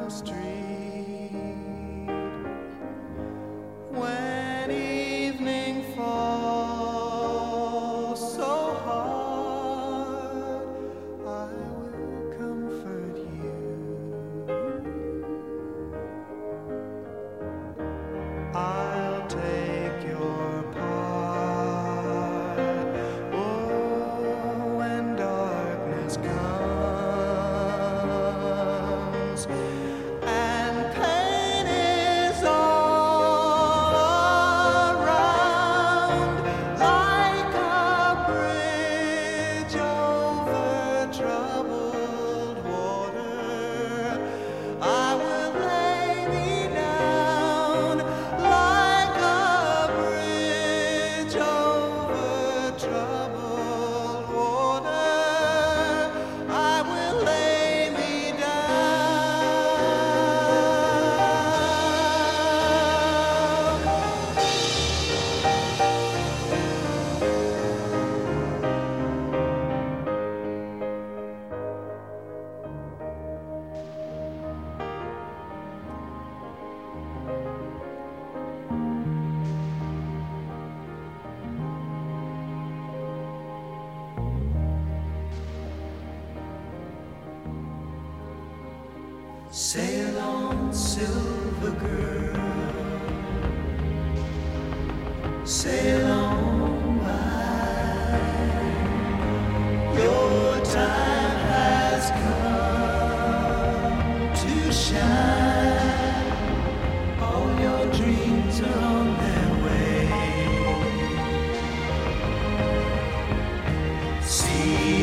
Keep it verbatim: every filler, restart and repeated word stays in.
street. When evening falls so hard, I will comfort you. I'll take your part. Oh, when darkness comes and pain is all around, like a bridge over troubled water, I will lay me down. Like a bridge over troubled water, I will lay me Sail on, silver girl, sail on by. Your time has come to shine. All your dreams are on their way. See